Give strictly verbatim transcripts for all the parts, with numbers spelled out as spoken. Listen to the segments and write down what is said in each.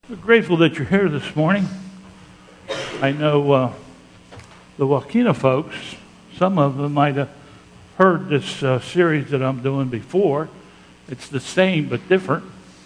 We're grateful that you're here this morning. I know uh, the Wakina folks, some of them might have heard this uh, series that I'm doing before. It's the same but different.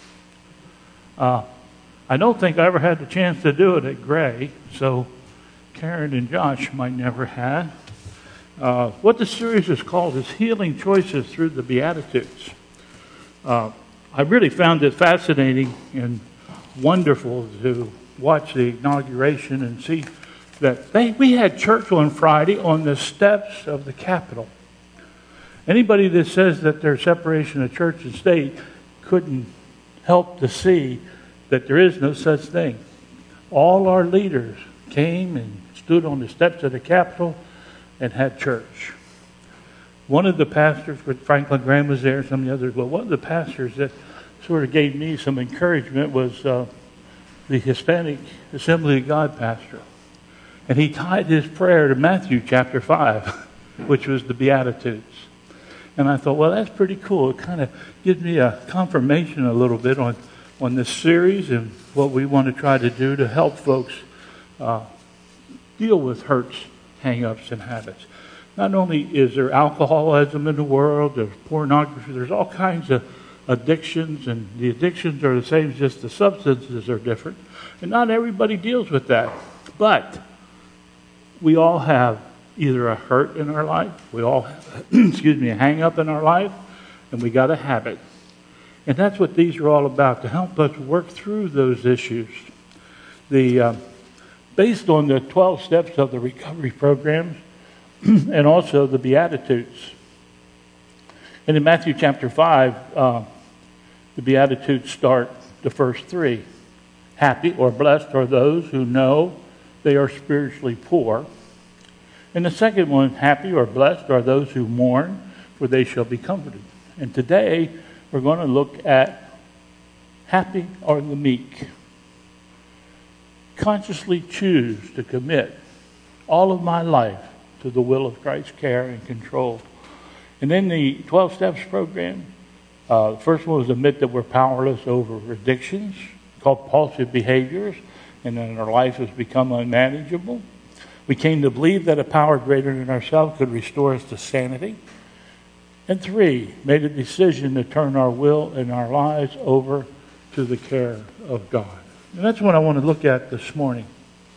Uh, I don't think I ever had the chance to do it at Gray, so Karen and Josh might never have. Uh, what the series is called is Healing Choices Through the Beatitudes. Uh, I really found it fascinating and wonderful to watch the inauguration and see that they, we had church on Friday on the steps of the Capitol. Anybody that says that there's separation of church and state couldn't help to see that there is no such thing. All our leaders came and stood on the steps of the Capitol and had church. One of the pastors, Franklin Graham was there, some of the others, but one of the pastors that sort of gave me some encouragement was uh, the Hispanic Assembly of God pastor. And he tied his prayer to Matthew chapter five, which was the Beatitudes. And I thought, well, that's pretty cool. It kind of gives me a confirmation a little bit on, on this series and what we want to try to do to help folks uh, deal with hurts, hang-ups, and habits. Not only is there alcoholism in the world, there's pornography, there's all kinds of addictions, and the addictions are the same, just the substances are different. And not everybody deals with that. But we all have either a hurt in our life, we all have, excuse me, a hang-up in our life, and we got a habit. And that's what these are all about, to help us work through those issues. The uh, based on the twelve steps of the recovery programs and also the Beatitudes. And in Matthew chapter five, uh, the Beatitudes start the first three. Happy or blessed are those who know they are spiritually poor. And the second one, happy or blessed are those who mourn, for they shall be comforted. And today, we're going to look at happy are the meek. Consciously choose to commit all of my life to the will of Christ's care and control. And in the twelve Steps program, uh, the first one was admit that we're powerless over addictions, compulsive behaviors, and then our life has become unmanageable. We came to believe that a power greater than ourselves could restore us to sanity. And three, made a decision to turn our will and our lives over to the care of God. And that's what I want to look at this morning.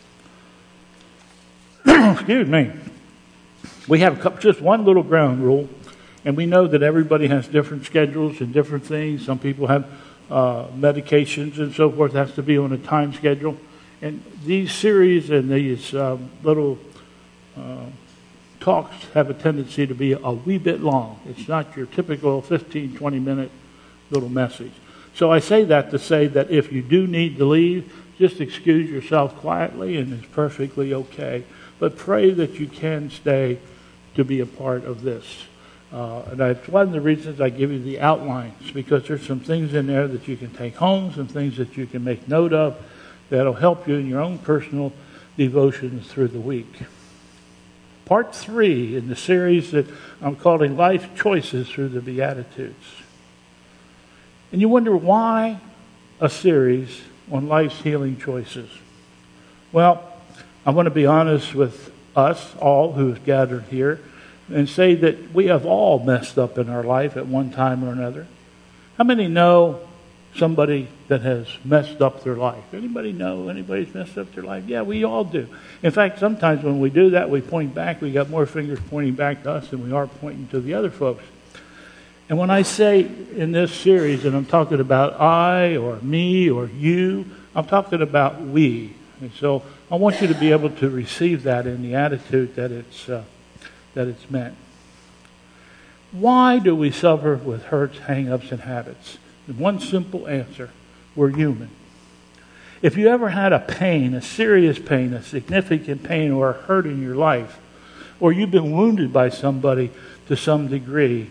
Excuse me. We have just one little ground rule, and we know that everybody has different schedules and different things. Some people have uh, medications and so forth. It has to be on a time schedule. And these series and these uh, little uh, talks have a tendency to be a wee bit long. It's not your typical fifteen, twenty minute little message. So I say that to say that if you do need to leave, just excuse yourself quietly, and it's perfectly okay. But pray that you can stay to be a part of this. Uh, and that's one of the reasons I give you the outlines, because there's some things in there that you can take home, some things that you can make note of that'll help you in your own personal devotions through the week. Part three in the series that I'm calling Life Choices Through the Beatitudes. And you wonder why a series on life's healing choices? Well, I want to be honest with us all who have gathered here and say that we have all messed up in our life at one time or another. How many know somebody that has messed up their life? Anybody know anybody's messed up their life? Yeah, we all do. In fact, sometimes when we do that, we point back. We got more fingers pointing back to us than we are pointing to the other folks. And when I say in this series, and I'm talking about I or me or you, I'm talking about we. And so I want you to be able to receive that in the attitude that it's uh, that it's meant. Why do we suffer with hurts, hang-ups, and habits? And one simple answer: we're human. If you ever had a pain, a serious pain, a significant pain, or a hurt in your life, or you've been wounded by somebody to some degree,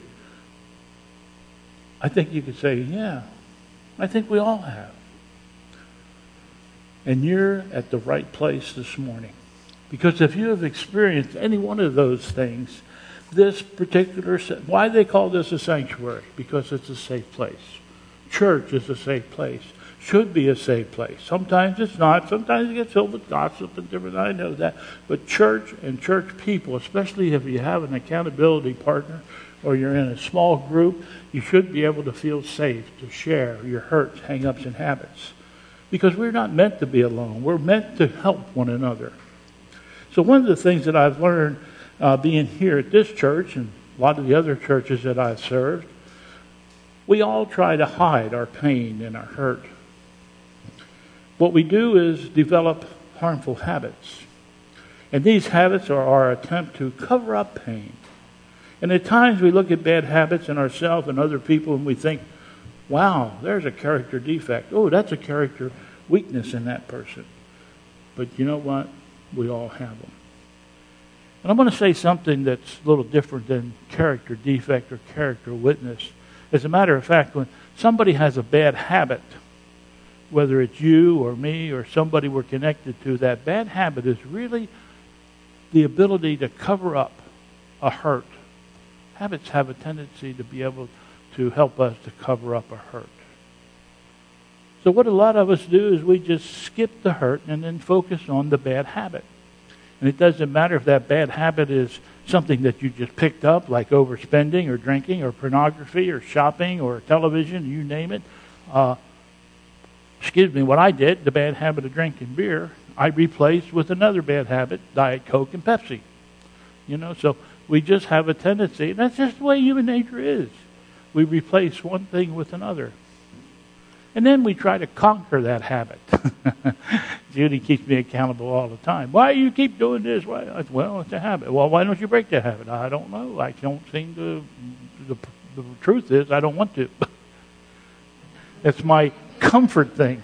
I think you could say, yeah, I think we all have. And you're at the right place this morning. Because if you have experienced any one of those things, this particular, why they call this a sanctuary? Because it's a safe place. Church is a safe place. should be a safe place. Sometimes it's not. Sometimes it gets filled with gossip and different. I know that. But church and church people, especially if you have an accountability partner or you're in a small group, you should be able to feel safe to share your hurts, hang-ups, and habits. Because we're not meant to be alone. We're meant to help one another. So one of the things that I've learned uh, being here at this church and a lot of the other churches that I've served, we all try to hide our pain and our hurt. What we do is develop harmful habits. And these habits are our attempt to cover up pain. And at times we look at bad habits in ourselves and other people and we think, wow, there's a character defect. Oh, that's a character weakness in that person. But you know what? We all have them. And I'm going to say something that's a little different than character defect or character witness. As a matter of fact, when somebody has a bad habit, whether it's you or me or somebody we're connected to, that bad habit is really the ability to cover up a hurt. Habits have a tendency to be able to help us to cover up a hurt. So what a lot of us do is we just skip the hurt and then focus on the bad habit. And it doesn't matter if that bad habit is something that you just picked up, like overspending or drinking or pornography or shopping or television, you name it. Uh, excuse me, what I did, the bad habit of drinking beer, I replaced with another bad habit, Diet Coke and Pepsi. You know, so we just have a tendency, and that's just the way human nature is. We replace one thing with another. And then we try to conquer that habit. Judy keeps me accountable all the time. Why do you keep doing this? Why? I, well, it's a habit. Well, why don't you break that habit? I don't know. I don't seem to. The, the truth is, I don't want to. It's my comfort thing.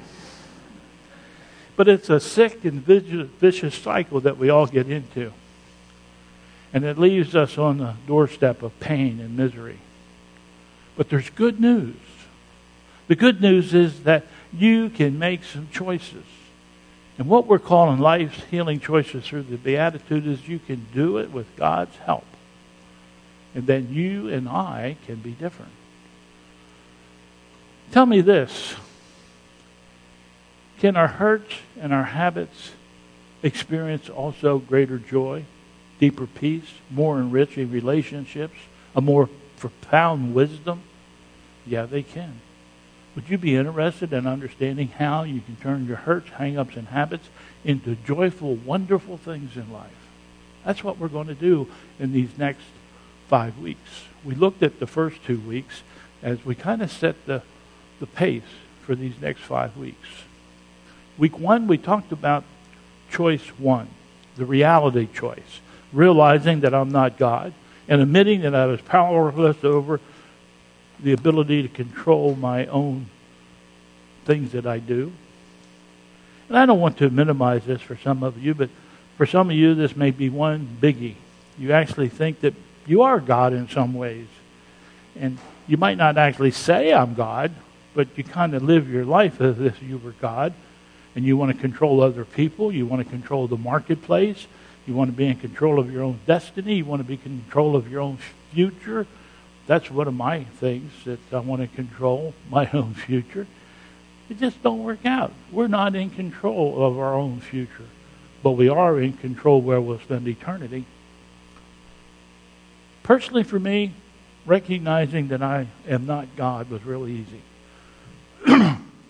But it's a sick and vicious, vicious cycle that we all get into. And it leaves us on the doorstep of pain and misery. But there's good news. The good news is that you can make some choices. And what we're calling life's healing choices through the Beatitude is you can do it with God's help. And then you and I can be different. Tell me this. Can our hurts and our habits experience also greater joy, deeper peace, more enriching relationships, a more profound wisdom? Yeah, they can. Would you be interested in understanding how you can turn your hurts, hang-ups, and habits into joyful, wonderful things in life? That's what we're going to do in these next five weeks. We looked at the first two weeks as we kind of set the, the pace for these next five weeks. Week one, we talked about choice one, the reality choice, realizing that I'm not God and admitting that I was powerless over the ability to control my own things that I do. And I don't want to minimize this for some of you, but for some of you, this may be one biggie. You actually think that you are God in some ways. And you might not actually say I'm God, but you kind of live your life as if you were God. And you want to control other people. You want to control the marketplace. You want to be in control of your own destiny. You want to be in control of your own future. That's one of my things, that I want to control my own future. It just don't work out. We're not in control of our own future, but we are in control where we'll spend eternity. Personally, for me, recognizing that I am not God was really easy.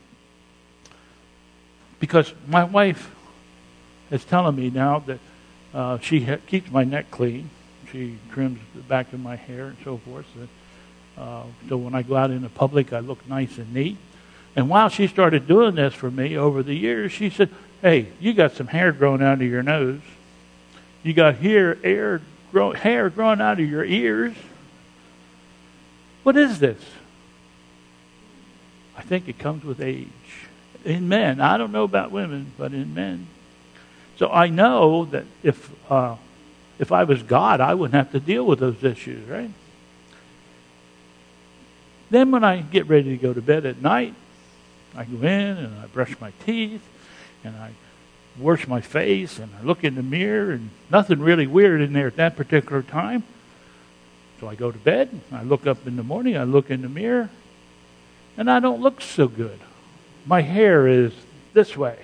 Because my wife is telling me now that uh, she ha- keeps my neck clean. She trims the back of my hair and so forth. So, uh, so when I go out in the public, I look nice and neat. And while she started doing this for me over the years, she said, hey, you got some hair growing out of your nose. You got hair, hair, grow, hair growing out of your ears. What is this? I think it comes with age. In men, I don't know about women, but in men. So I know that if... Uh, If I was God, I wouldn't have to deal with those issues, right? Then when I get ready to go to bed at night, I go in and I brush my teeth and I wash my face and I look in the mirror, and nothing really weird in there at that particular time. So I go to bed, I look up in the morning, I look in the mirror, and I don't look so good. my hair is this way.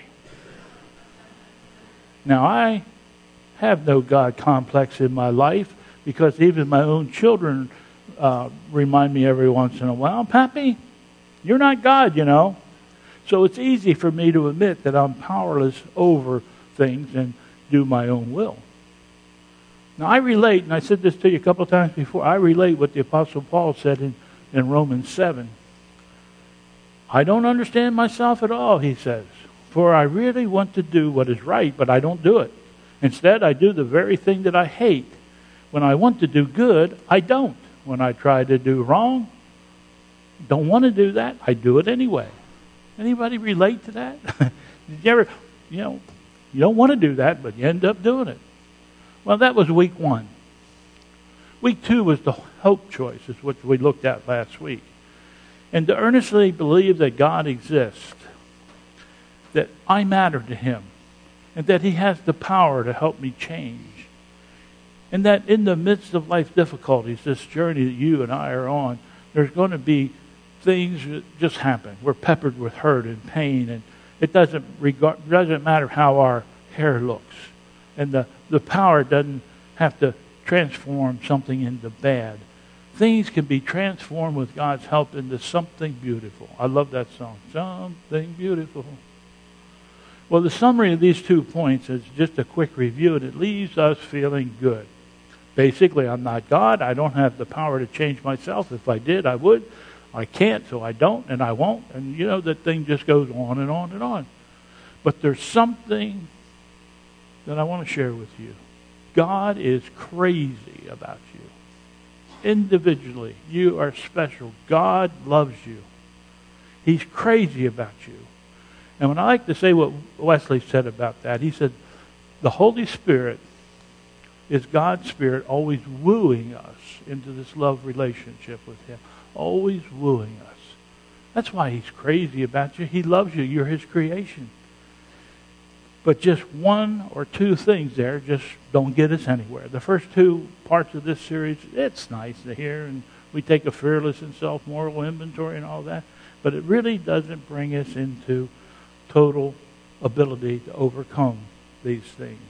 Now, I have no God complex in my life because even my own children uh, remind me every once in a while, Pappy, you're not God, you know. So it's easy for me to admit that I'm powerless over things and do my own will. Now, I relate, and I said this to you a couple of times before, I relate what the Apostle Paul said in, in Romans seven. I don't understand myself at all, he says, for I really want to do what is right, but I don't do it. Instead, I do the very thing that I hate. When I want to do good, I don't. When I try to do wrong, don't want to do that, I do it anyway. Anybody relate to that? Did you ever, you know, you don't want to do that, but you end up doing it. Well, that was week one. Week two was the hope choice, is what we looked at last week. And to earnestly believe that God exists, that I matter to Him, and that He has the power to help me change. And that in the midst of life's difficulties, this journey that you and I are on, there's going to be things that just happen. We're peppered with hurt and pain, and it doesn't regard, doesn't matter how our hair looks. And the, the power doesn't have to transform something into bad. Things can be transformed with God's help into something beautiful. I love that song. Something beautiful. Well, the summary of these two points is just a quick review, and it leaves us feeling good. Basically, I'm not God. I don't have the power to change myself. If I did, I would. I can't, so I don't, and I won't. And you know, that thing just goes on and on and on. But there's something that I want to share with you. God is crazy about you. Individually, you are special. God loves you. He's crazy about you. And when I like to say what Wesley said about that, he said, the Holy Spirit is God's Spirit always wooing us into this love relationship with Him. Always wooing us. That's why He's crazy about you. He loves you. You're His creation. But just one or two things there just don't get us anywhere. The first two parts of this series, it's nice to hear, and we take a fearless and self-moral inventory and all that, but it really doesn't bring us into total ability to overcome these things.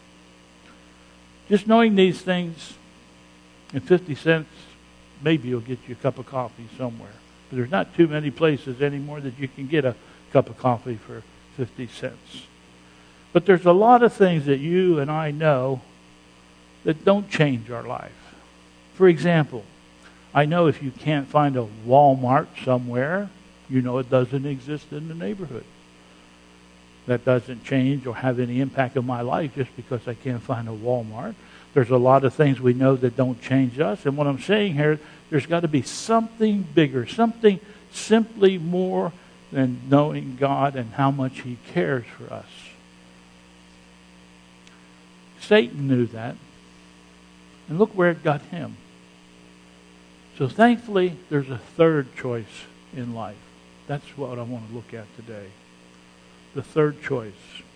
Just knowing these things in fifty cents, maybe you'll get you a cup of coffee somewhere. But there's not too many places anymore that you can get a cup of coffee for fifty cents. But there's a lot of things that you and I know that don't change our life. For example, I know if you can't find a Walmart somewhere, you know it doesn't exist in the neighborhood. That doesn't change or have any impact on my life just because I can't find a Walmart. There's a lot of things we know that don't change us. And what I'm saying here, there's got to be something bigger, something simply more than knowing God and how much He cares for us. Satan knew that. And look where it got him. So thankfully, there's a third choice in life. That's what I want to look at today. The third choice.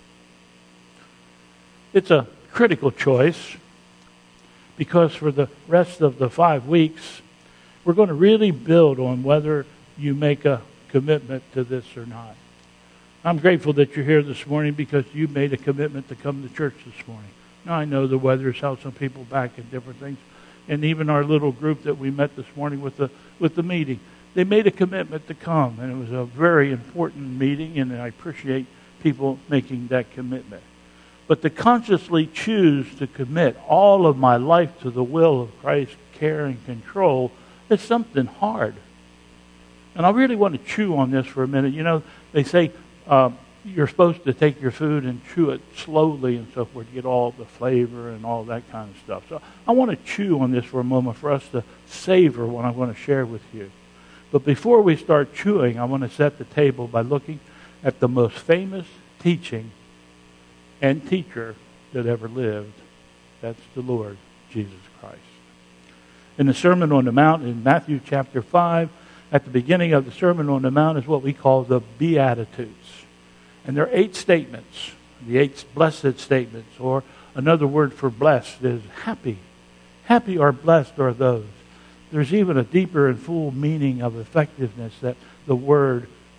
It's a critical choice because for the rest of the five weeks, we're going to really build on whether you make a commitment to this or not. I'm grateful that you're here this morning because you made a commitment to come to church this morning. Now, I know the weather has held some people back and different things, and even our little group that we met this morning with the with the meeting, they made a commitment to come, and it was a very important meeting, and I appreciate people making that commitment. But to consciously choose to commit all of my life to the will of Christ's care and control is something hard. And I really want to chew on this for a minute. You know, they say uh, you're supposed to take your food and chew it slowly and so forth to get all the flavor and all that kind of stuff. So I want to chew on this for a moment for us to savor what I'm going to share with you. But before we start chewing, I want to set the table by looking at the most famous teaching and teacher that ever lived. That's the Lord Jesus Christ. In the Sermon on the Mount in Matthew chapter five, at the beginning of the Sermon on the Mount is what we call the Beatitudes. And there are eight statements, the eight blessed statements, or another word for blessed is happy. Happy or blessed are those. There's even a deeper and full meaning of effectiveness that the word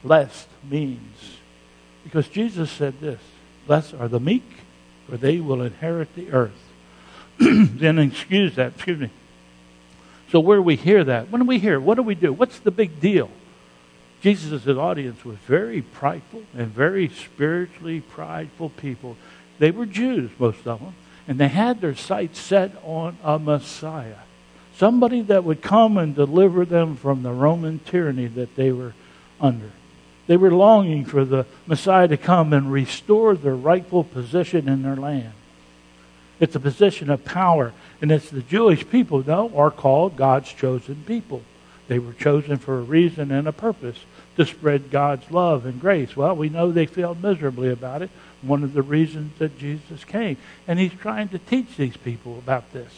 blessed means. Because Jesus said this, blessed are the meek, for they will inherit the earth. Then excuse that, excuse me. So where do we hear that? When do we hear it? What do we do? What's the big deal? Jesus' audience was very prideful and very spiritually prideful people. They were Jews, most of them, and they had their sights set on a Messiah. Somebody that would come and deliver them from the Roman tyranny that they were under. They were longing for the Messiah to come and restore their rightful position in their land. It's a position of power, and it's the Jewish people, though, are called God's chosen people. They were chosen for a reason and a purpose, to spread God's love and grace. Well, we know they failed miserably about it. One of the reasons that Jesus came. And he's trying to teach these people about this.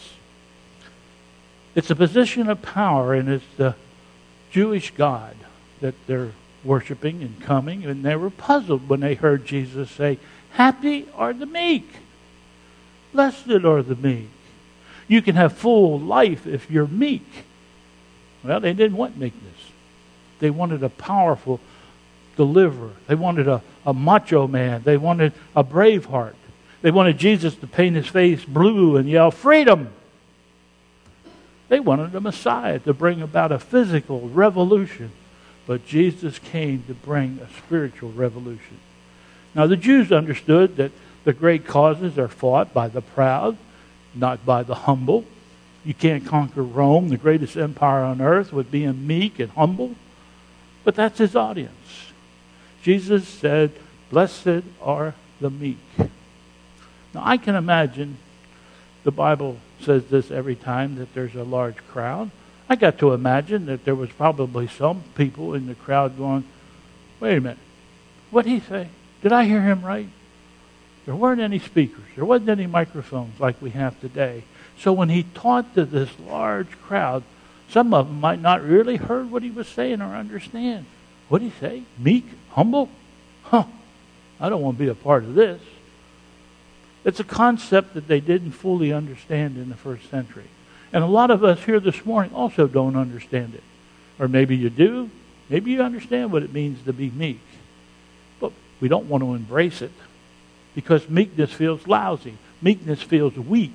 It's a position of power, and it's the Jewish God that they're worshiping and coming. And they were puzzled when they heard Jesus say, happy are the meek. Blessed are the meek. You can have full life if you're meek. Well, they didn't want meekness. They wanted a powerful deliverer. They wanted a, a macho man. They wanted a brave heart. They wanted Jesus to paint his face blue and yell, freedom! They wanted a Messiah to bring about a physical revolution. But Jesus came to bring a spiritual revolution. Now, the Jews understood that the great causes are fought by the proud, not by the humble. You can't conquer Rome, the greatest empire on earth, with being meek and humble. But that's his audience. Jesus said, blessed are the meek. Now, I can imagine the Bible says this every time that there's a large crowd. I got to imagine that there was probably some people in the crowd going, wait a minute, what did he say? Did I hear him right? There weren't any speakers. There wasn't any microphones like we have today. So when he taught to this large crowd, some of them might not really heard what he was saying or understand. What did he say? Meek? Humble? Huh. I don't want to be a part of this. It's a concept that they didn't fully understand in the first century. And a lot of us here this morning also don't understand it. Or maybe you do. Maybe you understand what it means to be meek. But we don't want to embrace it. Because meekness feels lousy. Meekness feels weak.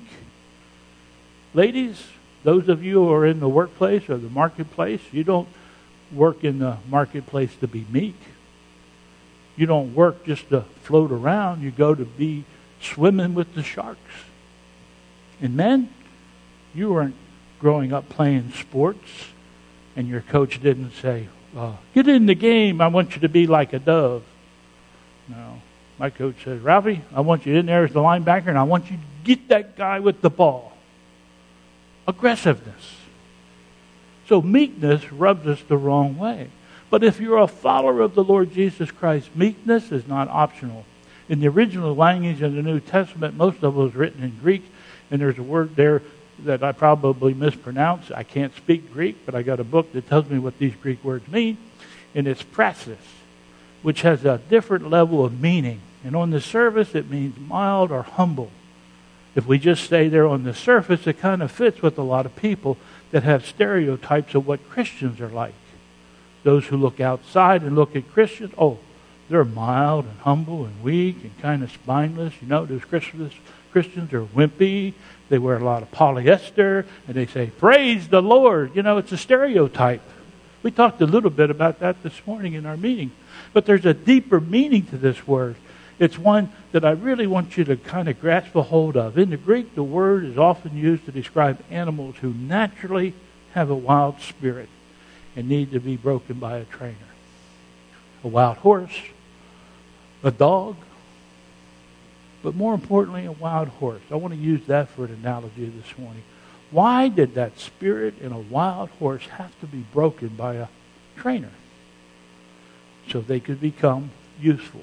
Ladies, those of you who are in the workplace or the marketplace, you don't work in the marketplace to be meek. You don't work just to float around. You go to be swimming with the sharks. And men, you weren't growing up playing sports, and your coach didn't say, uh, get in the game, I want you to be like a dove. No. My coach says, Ralphie, I want you in there as the linebacker, and I want you to get that guy with the ball. Aggressiveness. So meekness rubs us the wrong way. But if you're a follower of the Lord Jesus Christ, meekness is not optional. In the original language of the New Testament, most of it was written in Greek, and there's a word there that I probably mispronounced. I can't speak Greek, but I got a book that tells me what these Greek words mean, and it's praxis, which has a different level of meaning. And on the surface, it means mild or humble. If we just stay there on the surface, it kind of fits with a lot of people that have stereotypes of what Christians are like. Those who look outside and look at Christians, oh, they're mild and humble and weak and kind of spineless. You know, those Christians, Christians are wimpy. They wear a lot of polyester, and they say, praise the Lord. You know, it's a stereotype. We talked a little bit about that this morning in our meeting. But there's a deeper meaning to this word. It's one that I really want you to kind of grasp a hold of. In the Greek, the word is often used to describe animals who naturally have a wild spirit and need to be broken by a trainer. A wild horse, a dog, but more importantly, a wild horse. I want to use that for an analogy this morning. Why did that spirit in a wild horse have to be broken by a trainer? So they could become useful.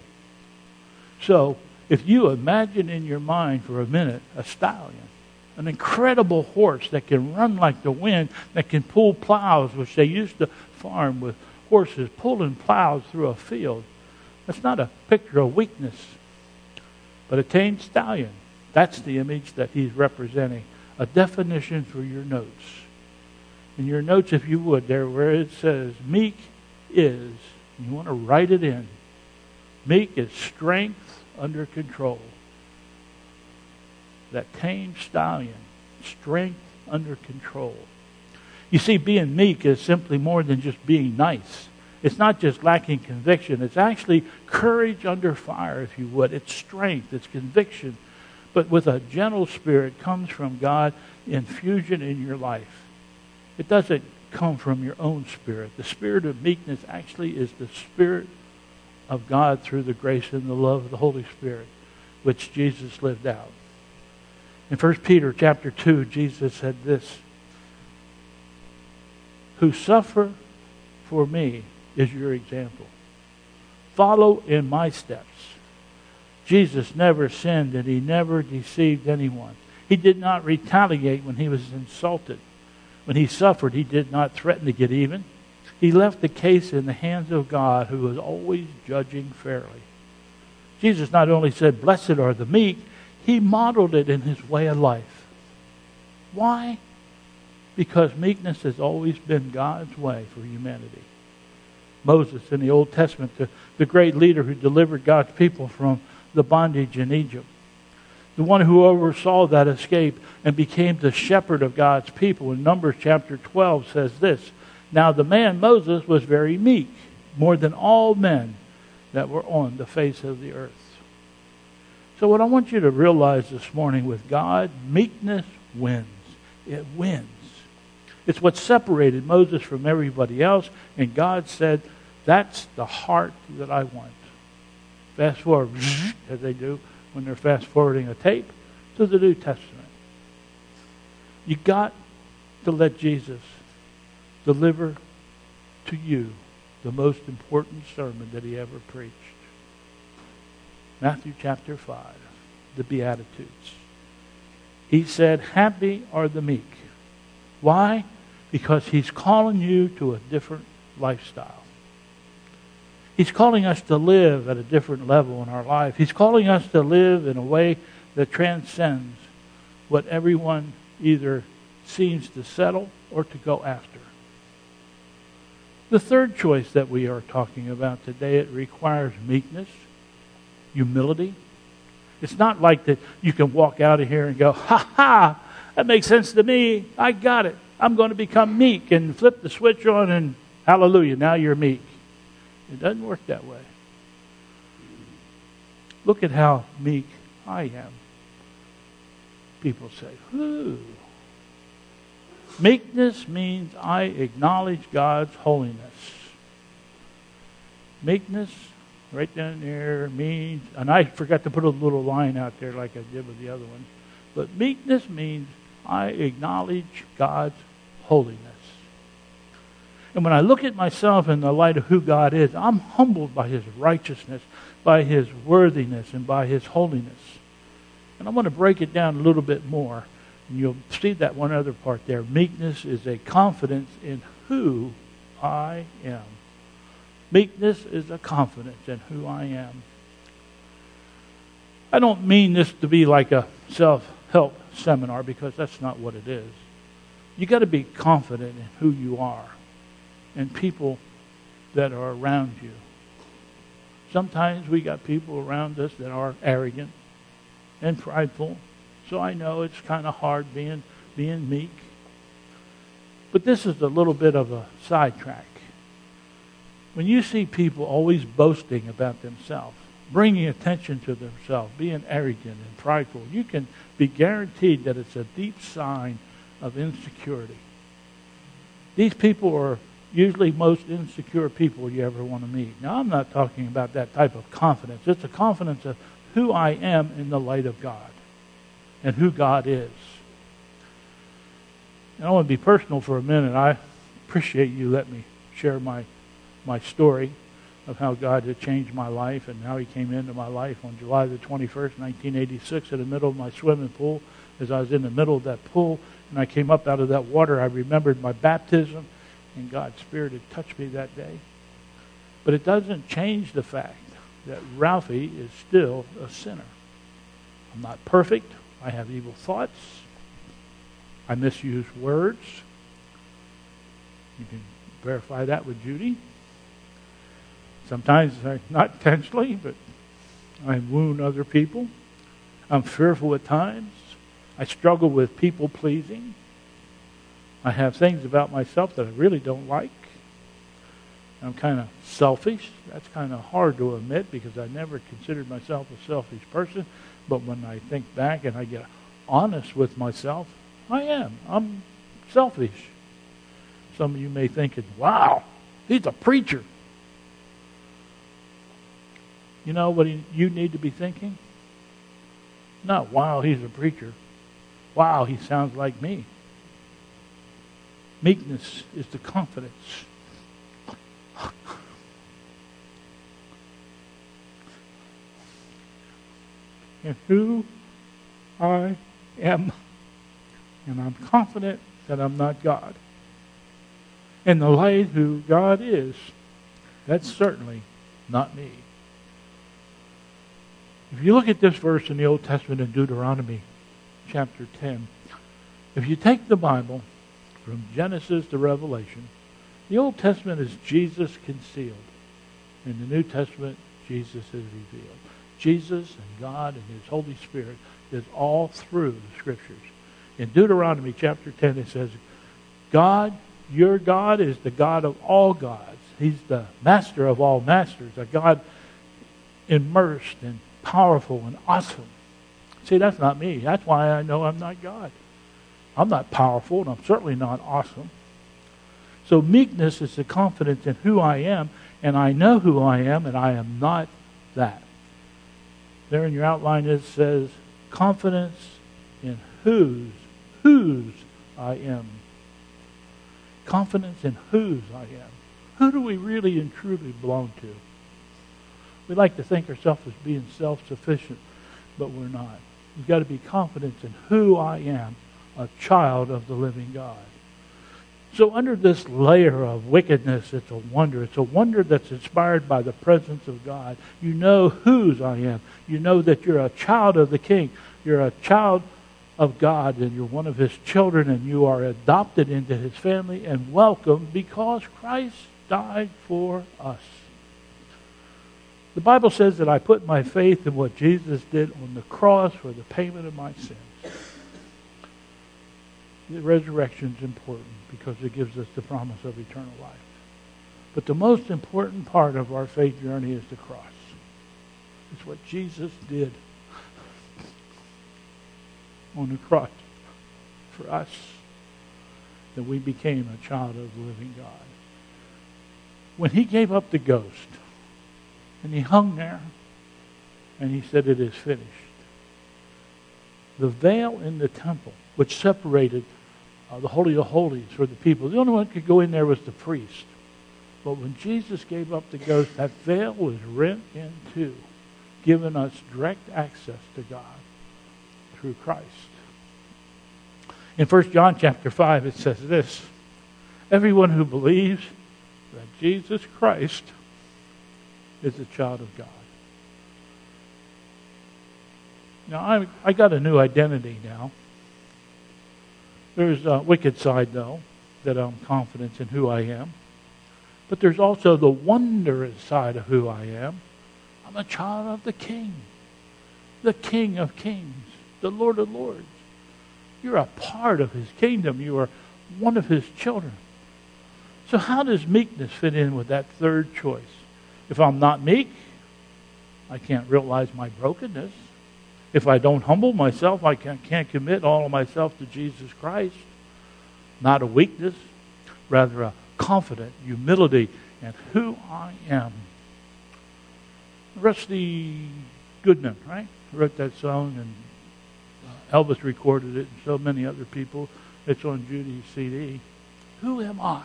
So, if you imagine in your mind for a minute a stallion, an incredible horse that can run like the wind, that can pull plows, which they used to farm with horses pulling plows through a field. That's not a picture of weakness, but a tamed stallion. That's the image that he's representing. A definition for your notes. In your notes, if you would, there where it says, meek is and you want to write it in. Meek is strength under control. That tame stallion, strength under control. You see, being meek is simply more than just being nice. It's not just lacking conviction. It's actually courage under fire, if you would. It's strength. It's conviction. But with a gentle spirit comes from God, infusion in your life. It doesn't come from your own spirit. The spirit of meekness actually is the spirit of God through the grace and the love of the Holy Spirit, which Jesus lived out. In First Peter chapter two, Jesus said this, "Who suffer for me is your example. Follow in my steps." Jesus never sinned and he never deceived anyone. He did not retaliate when he was insulted. When he suffered, he did not threaten to get even. He left the case in the hands of God, who was always judging fairly. Jesus not only said, "Blessed are the meek," he modeled it in his way of life. Why? Because meekness has always been God's way for humanity. Moses in the Old Testament, the, the great leader who delivered God's people from the bondage in Egypt. The one who oversaw that escape and became the shepherd of God's people. In Numbers chapter twelve says this, "Now the man Moses was very meek, more than all men that were on the face of the earth." So what I want you to realize this morning, with God, meekness wins. It wins. It's what separated Moses from everybody else, and God said, "That's the heart that I want." Fast forward, as they do when they're fast forwarding a tape, to the New Testament. You got to let Jesus deliver to you the most important sermon that he ever preached. Matthew chapter five, the Beatitudes. He said, "Happy are the meek." Why? Because he's calling you to a different lifestyle. He's calling us to live at a different level in our life. He's calling us to live in a way that transcends what everyone either seems to settle or to go after. The third choice that we are talking about today, it requires meekness, humility. It's not like that you can walk out of here and go, "Ha ha, that makes sense to me. I got it. I'm going to become meek," and flip the switch on and hallelujah, now you're meek. It doesn't work that way. Look at how meek I am. People say, "Ooh." Meekness means I acknowledge God's holiness. Meekness, right down there, means, and I forgot to put a little line out there like I did with the other one, but meekness means I acknowledge God's holiness. And when I look at myself in the light of who God is, I'm humbled by his righteousness, by his worthiness, and by his holiness. And I want to break it down a little bit more. And you'll see that one other part there. Meekness is a confidence in who I am. Meekness is a confidence in who I am. I don't mean this to be like a self-help seminar, because that's not what it is. You got to be confident in who you are and people that are around you. Sometimes we got people around us that are arrogant and prideful. So I know it's kind of hard being being meek. But this is a little bit of a sidetrack. When you see people always boasting about themselves, bringing attention to themselves, being arrogant and prideful, you can be guaranteed that it's a deep sign of insecurity. These people are usually most insecure people you ever want to meet. Now, I'm not talking about that type of confidence. It's a confidence of who I am in the light of God and who God is. And I want to be personal for a minute. I appreciate you letting me share my my story of how God had changed my life and how he came into my life on July the twenty-first, nineteen eighty-six, in the middle of my swimming pool. As I was in the middle of that pool and I came up out of that water, I remembered my baptism, and God's Spirit had touched me that day. But it doesn't change the fact that Ralphie is still a sinner. I'm not perfect. I have evil thoughts. I misuse words. You can verify that with Judy. Sometimes not intentionally, but I wound other people. I'm fearful at times. I struggle with people pleasing. I have things about myself that I really don't like. I'm kind of selfish. That's kind of hard to admit because I never considered myself a selfish person. But when I think back and I get honest with myself, I am. I'm selfish. Some of you may think, wow, he's a preacher. You know what you need to be thinking? Not, wow, he's a preacher. Wow, he sounds like me. Meekness is the confidence. In who I am. And I'm confident that I'm not God. In the light who God is, that's certainly not me. If you look at this verse in the Old Testament in Deuteronomy chapter ten, if you take the Bible from Genesis to Revelation, the Old Testament is Jesus concealed. In the New Testament, Jesus is revealed. Jesus and God and His Holy Spirit is all through the Scriptures. In Deuteronomy chapter ten, it says, God, your God, is the God of all gods. He's the master of all masters, a God immersed and powerful and awesome. See, that's not me. That's why I know I'm not God. I'm not powerful, and I'm certainly not awesome. So meekness is the confidence in who I am, and I know who I am, and I am not that. There in your outline it says, confidence in whose, whose I am. Confidence in whose I am. Who do we really and truly belong to? We like to think ourselves as being self-sufficient, but we're not. We've got to be confident in who I am, a child of the living God. So under this layer of wickedness, it's a wonder. It's a wonder that's inspired by the presence of God. You know whose I am. You know that you're a child of the King. You're a child of God, and you're one of His children, and you are adopted into His family and welcomed because Christ died for us. The Bible says that I put my faith in what Jesus did on the cross for the payment of my sins. The resurrection is important because it gives us the promise of eternal life. But the most important part of our faith journey is the cross. It's what Jesus did on the cross for us, that we became a child of the living God. When He gave up the ghost, and He hung there, and He said, it is finished. The veil in the temple, which separated uh, the Holy of Holies for the people, the only one who could go in there was the priest. But when Jesus gave up the ghost, that veil was rent in two, giving us direct access to God through Christ. In First John chapter five, it says this, everyone who believes that Jesus Christ is a child of God. Now, I I got a new identity now. There's a wicked side, though, that I'm confident in who I am. But there's also the wondrous side of who I am. I'm a child of the King, the King of kings, the Lord of lords. You're a part of His kingdom. You are one of His children. So how does meekness fit in with that third choice? If I'm not meek, I can't realize my brokenness. If I don't humble myself, I can't, can't commit all of myself to Jesus Christ. Not a weakness, rather a confident humility in who I am. Rusty Goodman, right? Wrote that song, and uh, Elvis recorded it, and so many other people. It's on Judy's C D. Who am I?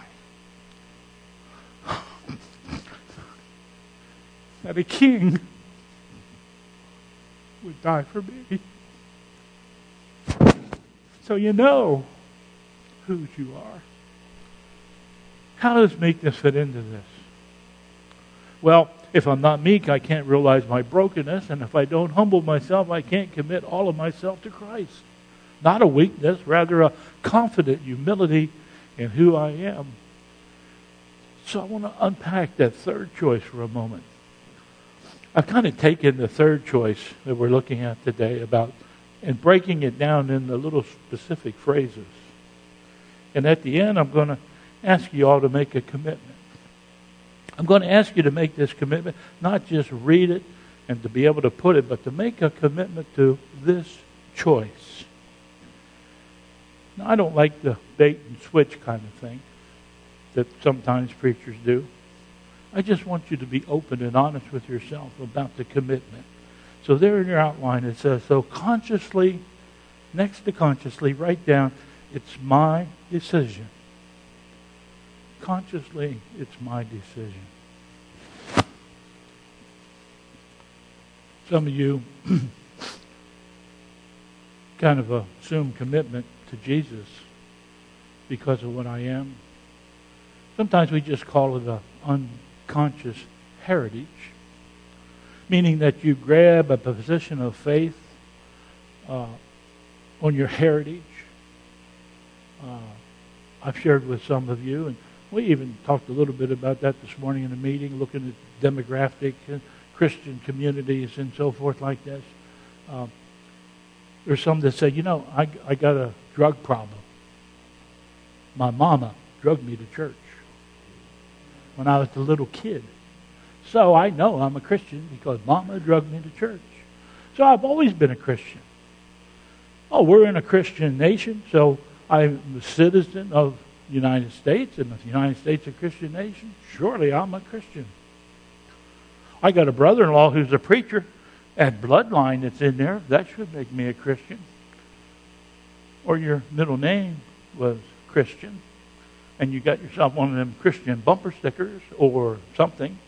That a king would die for me. So you know whose you are. How does meekness fit into this? Well, if I'm not meek, I can't realize my brokenness, and if I don't humble myself, I can't commit all of myself to Christ. Not a weakness, rather a confident humility in who I am. So I want to unpack that third choice for a moment. I've kind of taken the third choice that we're looking at today about and breaking it down into little specific phrases. And at the end, I'm going to ask you all to make a commitment. I'm going to ask you to make this commitment, not just read it and to be able to put it, but to make a commitment to this choice. Now, I don't like the bait and switch kind of thing that sometimes preachers do. I just want you to be open and honest with yourself about the commitment. So there in your outline it says, so consciously, next to consciously, write down, it's my decision. Consciously, it's my decision. Some of you kind of assume commitment to Jesus because of what I am. Sometimes we just call it an unconscious heritage, meaning that you grab a position of faith uh, on your heritage. Uh, I've shared with some of you, and we even talked a little bit about that this morning in a meeting, looking at demographic and Christian communities and so forth like this. Uh, there's some that say, you know, I, I got a drug problem. My mama drugged me to church when I was a little kid. So I know I'm a Christian because mama drugged me to church. So I've always been a Christian. Oh, we're in a Christian nation, so I'm a citizen of the United States, and if the United States is a Christian nation, surely I'm a Christian. I got a brother-in-law who's a preacher, and bloodline that's in there, that should make me a Christian. Or your middle name was Christian, and you got yourself one of them Christian bumper stickers or something.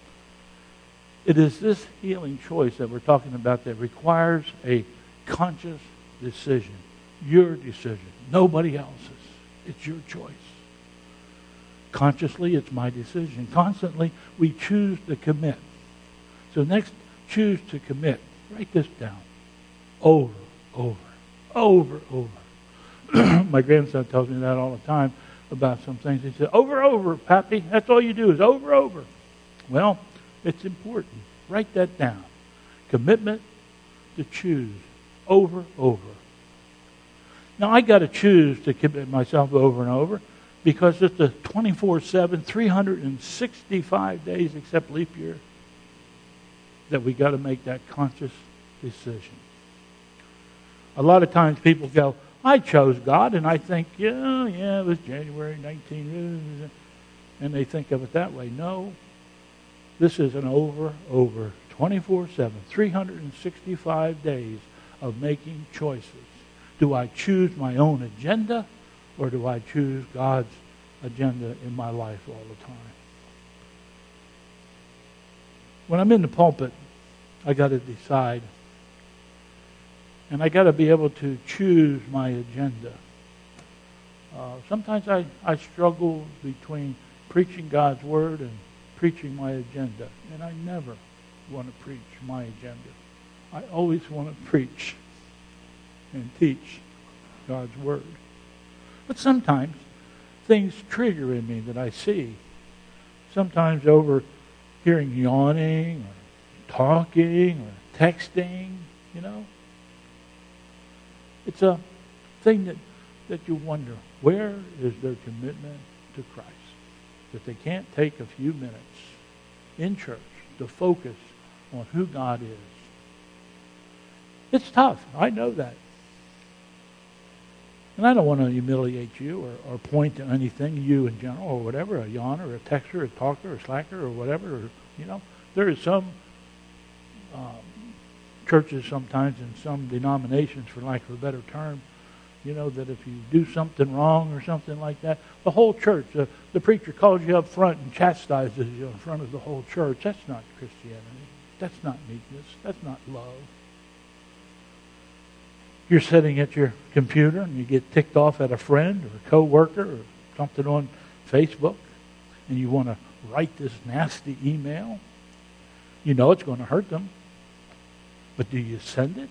It is this healing choice that we're talking about that requires a conscious decision. Your decision. Nobody else's. It's your choice. Consciously, it's my decision. Constantly, we choose to commit. So next, choose to commit. Write this down. Over, over, over, over. My grandson tells me that all the time about some things. He said, over, over, Pappy. That's all you do is over, over. Well, it's important. Write that down. Commitment to choose. Over, over. Now, I got to choose to commit myself over and over because it's a twenty-four seven, three hundred sixty-five days except leap year that we got to make that conscious decision. A lot of times people go, I chose God, and I think, yeah, yeah, it was January nineteenth, and they think of it that way. No, this is an over, over, twenty-four seven, three hundred sixty-five days of making choices. Do I choose my own agenda, or do I choose God's agenda in my life all the time? When I'm in the pulpit, I got to decide. And I got to be able to choose my agenda. Uh, sometimes I, I struggle between preaching God's word and preaching my agenda. And I never want to preach my agenda. I always want to preach and teach God's word. But sometimes things trigger in me that I see. Sometimes over hearing yawning or talking or texting, you know. It's a thing that, that you wonder, where is their commitment to Christ? That they can't take a few minutes in church to focus on who God is. It's tough. I know that. And I don't want to humiliate you or, or point to anything, you in general, or whatever, a yawner, a texter, a talker, a slacker, or whatever. Or, you know, there is some um, churches sometimes in some denominations, for lack of a better term, you know, that if you do something wrong or something like that, the whole church, uh, the preacher calls you up front and chastises you in front of the whole church. That's not Christianity. That's not meekness. That's not love. You're sitting at your computer and you get ticked off at a friend or a coworker or something on Facebook, and you want to write this nasty email. You know it's going to hurt them, but do you send it?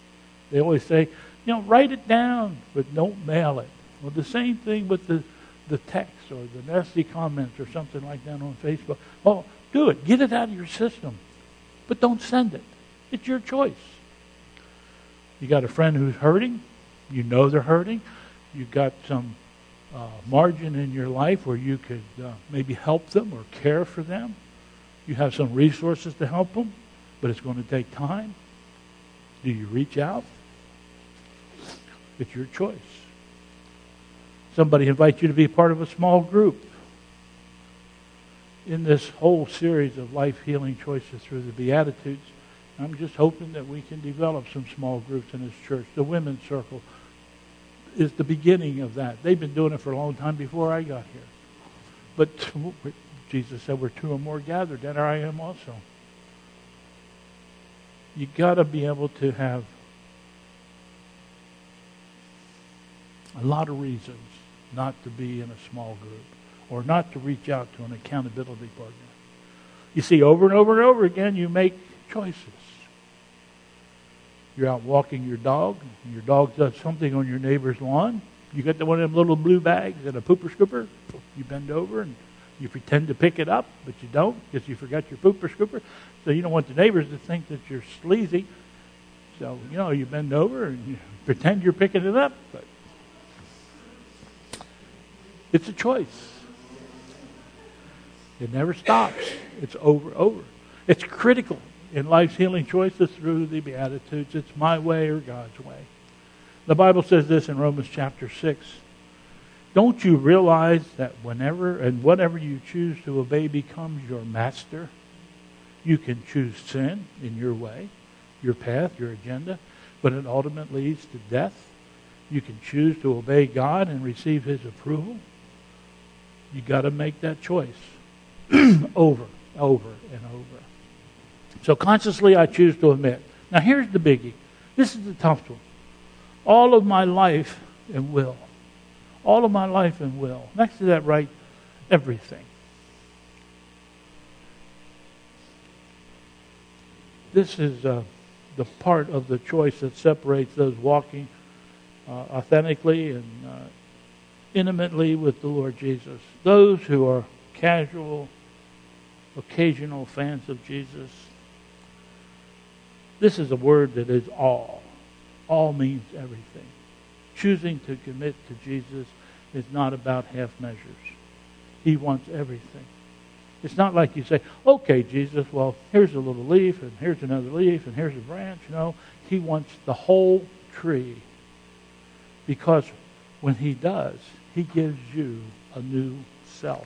They always say, you know, write it down, but don't mail it. Well, the same thing with the, the text or the nasty comments or something like that on Facebook. Oh, do it. Get it out of your system. But don't send it. It's your choice. You got a friend who's hurting. You know they're hurting. You got some uh, margin in your life where you could uh, maybe help them or care for them. You have some resources to help them, but it's going to take time. Do you reach out? It's your choice. Somebody invites you to be part of a small group. In this whole series of life-healing choices through the Beatitudes, I'm just hoping that we can develop some small groups in this church. The women's circle is the beginning of that. They've been doing it for a long time before I got here. But Jesus said, where two or more gathered, then I am also. You got to be able to have a lot of reasons not to be in a small group or not to reach out to an accountability partner. You see, over and over and over again, you make choices. You're out walking your dog, and your dog does something on your neighbor's lawn. You get the one of them little blue bags and a pooper scooper. You bend over and you pretend to pick it up, but you don't because you forgot your pooper scooper. So you don't want the neighbors to think that you're sleazy. So, you know, you bend over and you pretend you're picking it up. But it's a choice. It never stops. It's over, over. It's critical in life's healing choices through the Beatitudes. It's my way or God's way. The Bible says this in Romans chapter six. Don't you realize that whenever and whatever you choose to obey becomes your master? You can choose sin in your way, your path, your agenda, but it ultimately leads to death. You can choose to obey God and receive His approval. You got to make that choice over, over, and over. So consciously I choose to omit. Now here's the biggie. This is the tough one. All of my life and will. All of my life and will. Next to that, write everything. This is uh, the part of the choice that separates those walking uh, authentically and uh, intimately with the Lord Jesus. Those who are casual, occasional fans of Jesus. This is a word that is all. All means everything. Choosing to commit to Jesus is not about half measures. He wants everything. It's not like you say, okay, Jesus, well, here's a little leaf, and here's another leaf, and here's a branch. No, He wants the whole tree. Because when He does, He gives you a new self.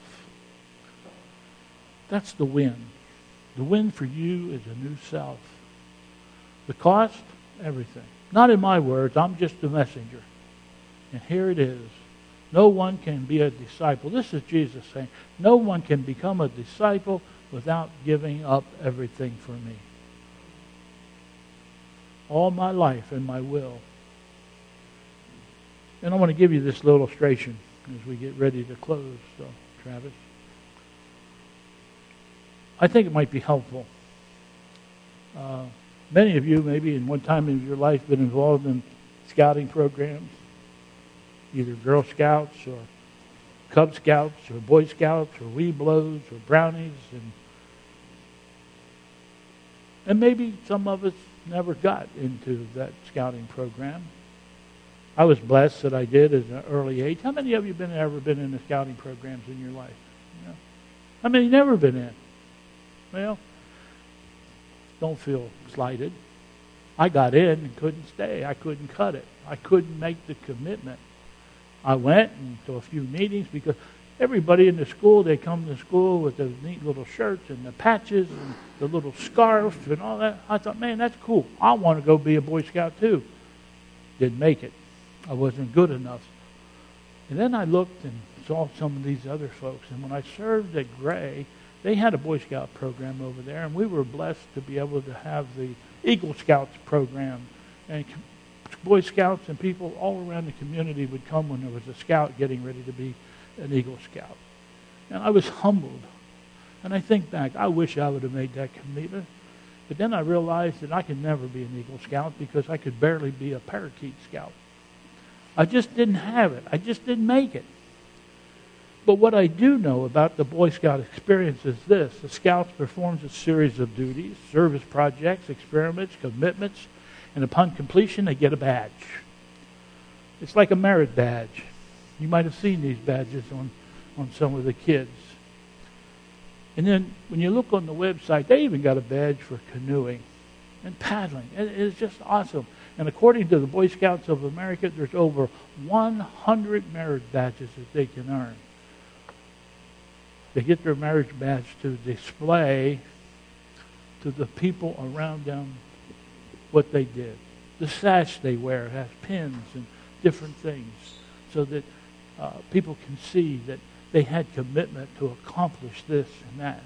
That's the win. The win for you is a new self. The cost? Everything. Not in my words, I'm just a messenger. And here it is. No one can be a disciple. This is Jesus saying, no one can become a disciple without giving up everything for me. All my life and my will. And I want to give you this little illustration as we get ready to close, so, Travis. I think it might be helpful. Uh, many of you, maybe in one time in your life, been involved in scouting programs, either Girl Scouts or Cub Scouts or Boy Scouts or Webelos or Brownies, and and maybe some of us never got into that scouting program. I was blessed that I did at an early age. How many of you been ever been in the scouting programs in your life? You know? How many never been in? Well, don't feel slighted. I got in and couldn't stay. I couldn't cut it. I couldn't make the commitment. I went to a few meetings because everybody in the school, they come to school with those neat little shirts and the patches and the little scarves and all that. I thought, man, that's cool. I want to go be a Boy Scout too. Didn't make it. I wasn't good enough. And then I looked and saw some of these other folks. And when I served at Gray, they had a Boy Scout program over there, and we were blessed to be able to have the Eagle Scouts program. And Boy Scouts and people all around the community would come when there was a scout getting ready to be an Eagle Scout. And I was humbled. And I think back, I wish I would have made that commitment. But then I realized that I could never be an Eagle Scout because I could barely be a Parakeet Scout. I just didn't have it. I just didn't make it. But what I do know about the Boy Scout experience is this. The Scouts performs a series of duties, service projects, experiments, commitments, and upon completion, they get a badge. It's like a merit badge. You might have seen these badges on, on some of the kids. And then when you look on the website, they even got a badge for canoeing and paddling. It, it's just awesome. And according to the Boy Scouts of America, there's over one hundred merit badges that they can earn. They get their marriage badge to display to the people around them what they did. The sash they wear has pins and different things so that uh, people can see that they had commitment to accomplish this and that.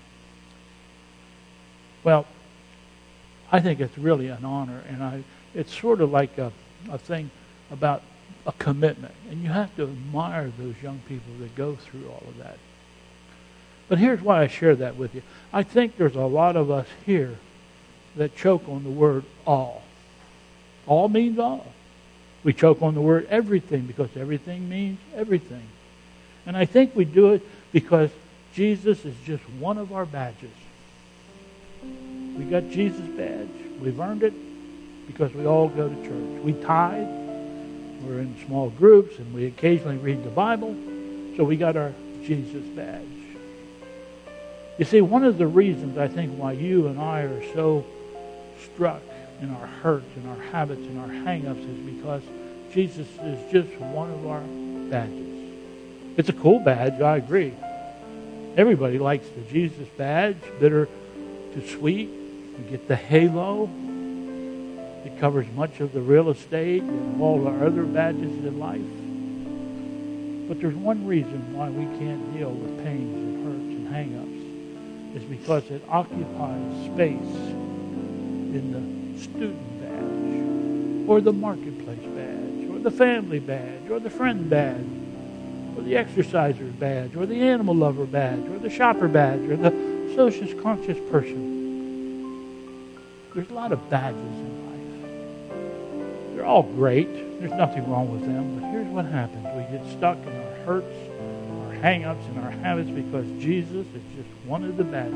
Well, I think it's really an honor, and I it's sort of like a, a thing about a commitment. And you have to admire those young people that go through all of that. But here's why I share that with you. I think there's a lot of us here that choke on the word all. All means all. We choke on the word everything because everything means everything. And I think we do it because Jesus is just one of our badges. We got Jesus' badge. We've earned it because we all go to church. We tithe. We're in small groups and we occasionally read the Bible. So we got our Jesus badge. You see, one of the reasons I think why you and I are so struck in our hurts and our habits and our hang-ups is because Jesus is just one of our badges. It's a cool badge, I agree. Everybody likes the Jesus badge, bitter to sweet. You get the halo. It covers much of the real estate and all our other badges in life. But there's one reason why we can't deal with pains and hurts and hang-ups. Is because it occupies space in the student badge, or the marketplace badge, or the family badge, or the friend badge, or the exerciser badge, or the animal lover badge, or the shopper badge, or the social conscious person. There's a lot of badges in life. They're all great. There's nothing wrong with them. But here's what happens. We get stuck in our hurts, hang-ups and our habits because Jesus is just one of the badges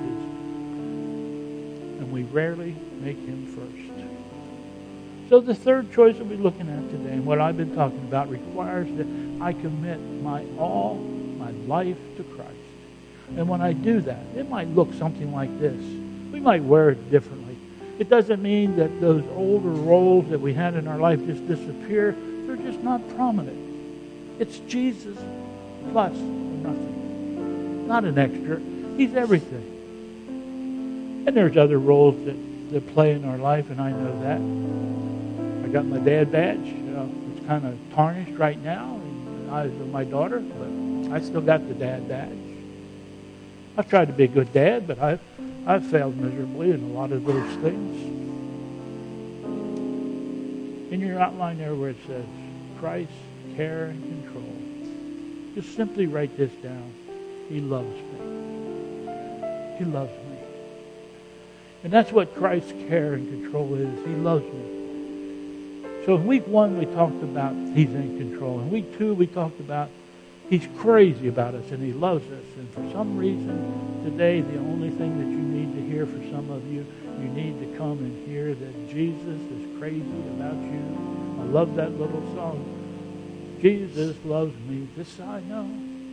and we rarely make him first. So the third choice that we're looking at today and what I've been talking about requires that I commit my all, my life to Christ. And when I do that, it might look something like this. We might wear it differently. It doesn't mean that those older roles that we had in our life just disappear. They're just not prominent. It's Jesus plus nothing. Not an extra. He's everything. And there's other roles that, that play in our life, and I know that. I got my dad badge. You know, it's kind of tarnished right now in the eyes of my daughter, but I still got the dad badge. I've tried to be a good dad, but I've, I've failed miserably in a lot of those things. In your outline there where it says, Christ, care, and control. Just simply write this down. He loves me. He loves me. And that's what Christ's care and control is. He loves me. So in week one, we talked about he's in control. In week two, we talked about he's crazy about us and he loves us. And for some reason, today, the only thing that you need to hear for some of you, you need to come and hear that Jesus is crazy about you. I love that little song. Jesus loves me, this I know.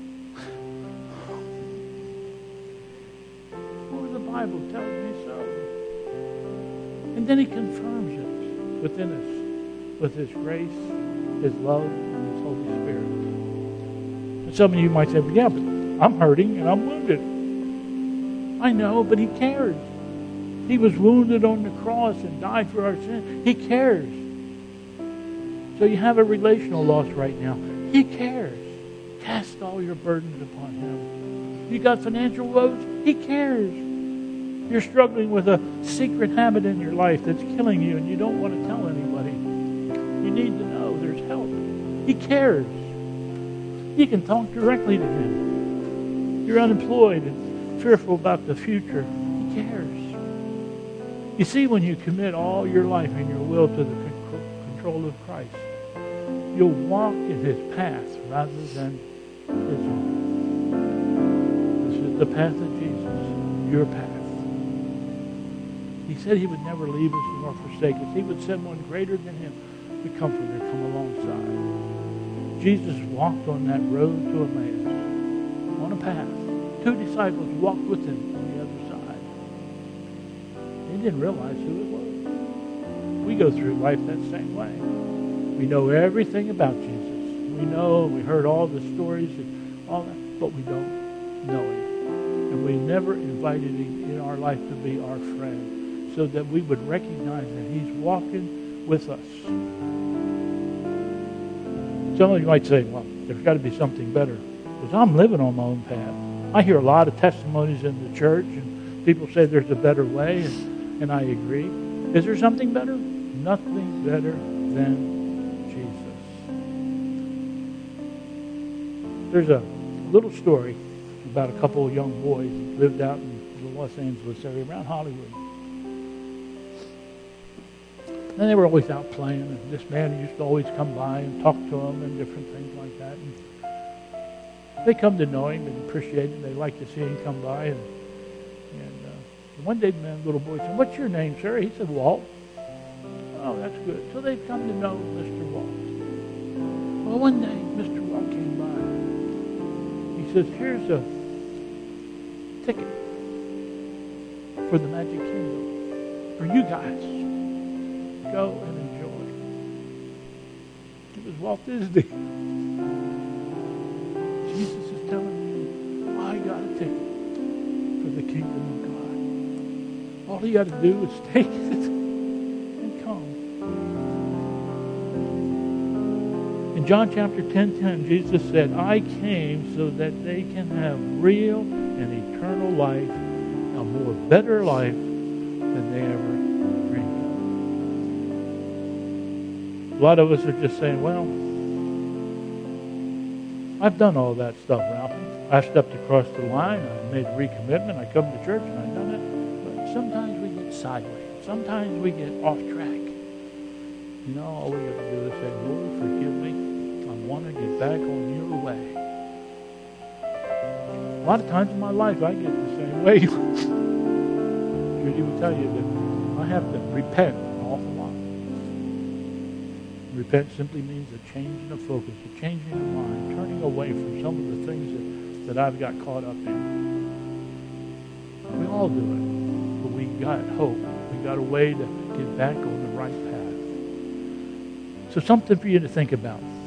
For the Bible tells me so. And then he confirms it within us with his grace, his love, and his Holy Spirit. And some of you might say, well, yeah, but I'm hurting and I'm wounded. I know, but he cares. He was wounded on the cross and died for our sins. He cares. So you have a relational loss right now. He cares. Cast all your burdens upon him. You got financial woes? He cares. You're struggling with a secret habit in your life that's killing you and you don't want to tell anybody. You need to know there's help. He cares. You can talk directly to him. You're unemployed and fearful about the future. He cares. You see, when you commit all your life and your will to the control of Christ, you'll walk in his path rather than his own. the path of Jesus, your path. He said he would never leave us nor forsake us. He would send one greater than him, the Comforter, come alongside. Jesus walked on that road to Emmaus, on a path. Two disciples walked with him on the other side. They didn't realize who it was. We go through life that same way. We know everything about Jesus. We know, we heard all the stories and all that, but we don't know him. And we never invited him in our life to be our friend, so that we would recognize that he's walking with us. Some of you might say, well, there's got to be something better, because I'm living on my own path. I hear a lot of testimonies in the church, and people say there's a better way, and, and I agree. Is there something better? Nothing better than Jesus. There's a little story about a couple of young boys who lived out in the Los Angeles area, around Hollywood. And they were always out playing, and this man used to always come by and talk to them and different things like that. And they come to know him and appreciate him. They like to see him come by. And, and uh, one day the little boy said, "What's your name, sir?" He said, "Walt." "Oh, that's good." So they've come to know Mister Walt. Well, one day Mister Walt came by. He says, "Here's a ticket for the Magic Kingdom for you guys. Go and enjoy." It was Walt Disney. Jesus is telling you, I got a ticket for the kingdom of God. All you got to do is take it and come. In John chapter ten ten, Jesus said, "I came so that they can have real and eternal life, a more better life than they ever dreamed of." A lot of us are just saying, well, I've done all that stuff, Ralph. I stepped across the line. I made a recommitment. I come to church and I've done it. But sometimes we get sideways. Sometimes we get off track. You know, all we have to do is say, "Lord, forgive me. I want to get back on your way." A lot of times in my life, I get the same way. Judy will tell you that I have to repent an awful lot. Repent simply means a change in the focus, a change in the mind, turning away from some of the things that, that I've got caught up in. We all do it, but we got hope. We got a way to get back on the right path. So something for you to think about.